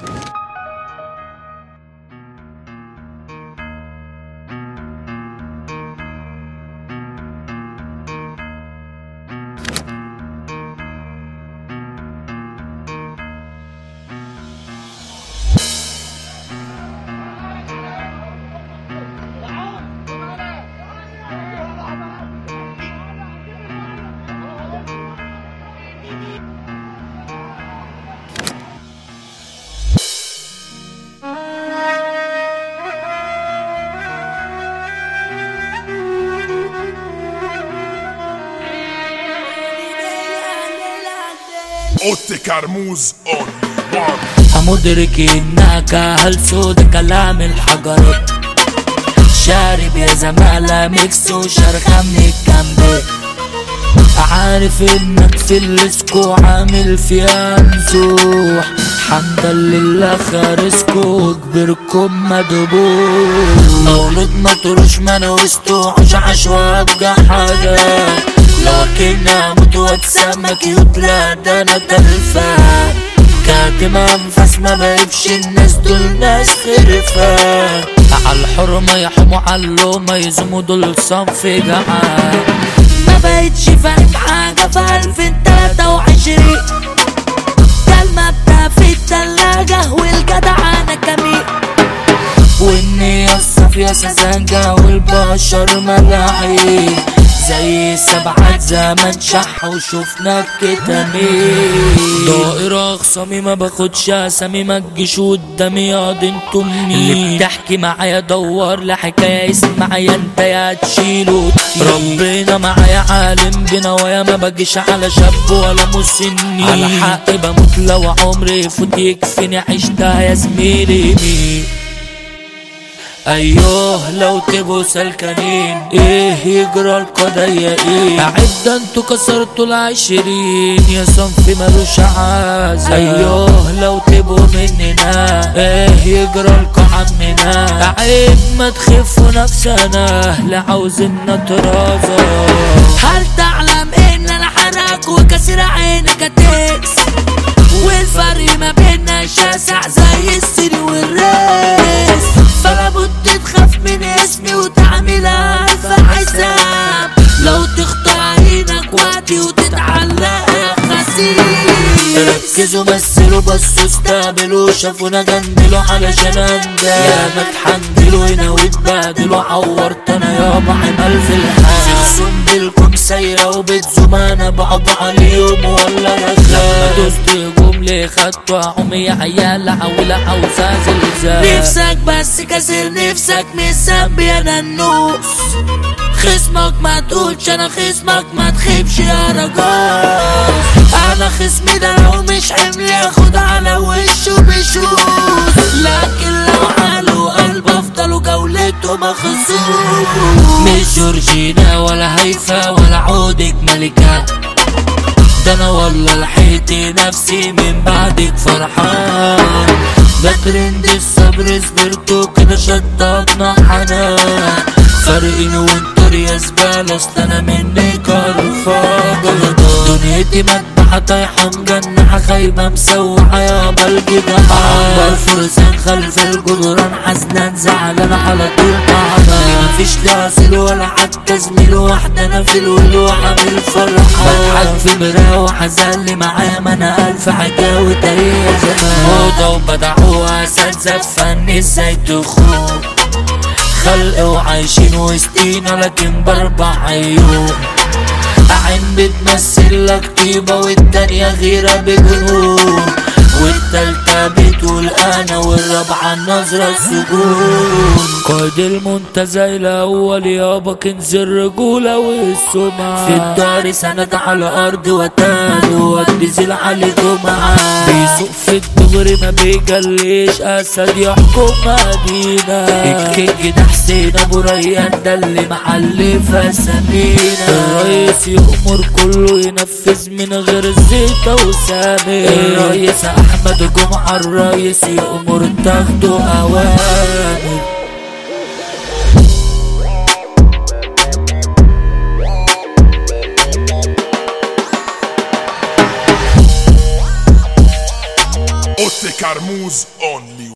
اوتي كرموز اونلي وان. مدرك انك هل سود كلام الحجر، شارب يا زمالة ميكس وشرخة من الجنب، عارف انك في الاسكو عامل فيها مزوح، حمدا لله خارسكو كبركم مدبوح، مولود مطروش منوستوحش عشواب حاجة، لكن اموت واتسمى كيوت لا ده انا تلفة، كاتم انفاس ما بقيبش الناس دول ناس خرفة، عالحرمة يحموا عاللومة يزموا دول صنف جعان، ما بقيتش فاهم حاجة في 2023، كلمة بتاع في التلاجة والجدعانة كمين، والنية الصافية سذاجة والبشر ملاعين، زي 7 زمن شح وشوفنا كتامين، دائرة خصامي ما باخدش اسامي ما تجيش قدامي يا دي انتو منين، اللي بتحكي معايا دور لحكاية اسمعيا انت يا تشيله ربنا معايا عالم بنوايا ما باجيش على شاب ولا مسنين، على حق بموت لو عمري يفوت يكفيني عشتها يا زميلي مين، ايوه لو تبقوا سلكانين ايه يجرى القضية ايه، عد انتوا كسرتوا 20 يا صنف ملوش عازة، ايوه لو تبقوا مننا ايه يجرى لكوا عمنا، عيب ما تخفوا نفسنا لا عاوزين نترازى، هل تعلم ان انا حرك وكسر عينك هتكس، والفرق ما بيننا شاسع زي السن والريس، فلا بد تخاف من اسمي وتعمل ألف حساب، لو تخطر عينك وقتي وتتعلق خسيس، ركزوا مثلوا بصوا استقبلوا شافونا جندلوا علشان انجح، يا ما تحندلوا هنا واتبادلوا عورت انا يابا حمال في الحال، زرسوم بالكم سايرة وبتزوم انا بعض عليهم ولا رخاف، لما دوست جملة خدتوا عمي عيال عولة عاوزة زلزال، نفسك بس كسر نفسك مش ذنب يا ننوس، خصمك ما تقولش انا خصمك ما تخيبش يا رجال، انا خصمي ده لو مش حمل ياخد على وشه بشوش، لكن لو عالو قلب افضلوا جولته مخزون، مش جورجينا ولا هيفا ولا عودك ملكة، ده انا والله لحقت نفسي من بعدك فرحان، بترند الصبر صبرتو كده شطبنا حنان، فرقين وانتر يا زبالة اصل انا منك قرفان، دنيتي مدبحة طايحة مجنحة خايبة مسوحة يابا الجدعان، بالفرسان خلف الجدران حزنان زعلان على طول طعنا، مفيش لا اصل ولا حتى زميل واحدة انا في الول وعامل فرحان، بضحك في مراية وحزن معايا ما انا الف حكاوي تاريخ زمان، موضة وبدعوها اساتذة فن ازاي تخون، خلق وعايشين وسطينا لكن ب4 عيون، عين بتمثل لك طيبة والتانية غيرة بجنون، والتالتة بتقول انا والرابعة النظرة السجون، قائد المنتزه الاول يابا كنز الرجولة والسمعة، في الدار سند على ارض وتان وديزل عليكم معاه، بيسوق في الدغري ما بيجليش اسد يحكم مدينة، الكينج ده حسين ابو ريان ده اللي محلفة سمينة، الرئيس يأمر كله ينفذ من غير الزيطة وسامي، الرئيس احمد جمعة الرئيس يأمر تاخدوا اوامر، اوتي كرموز اونلي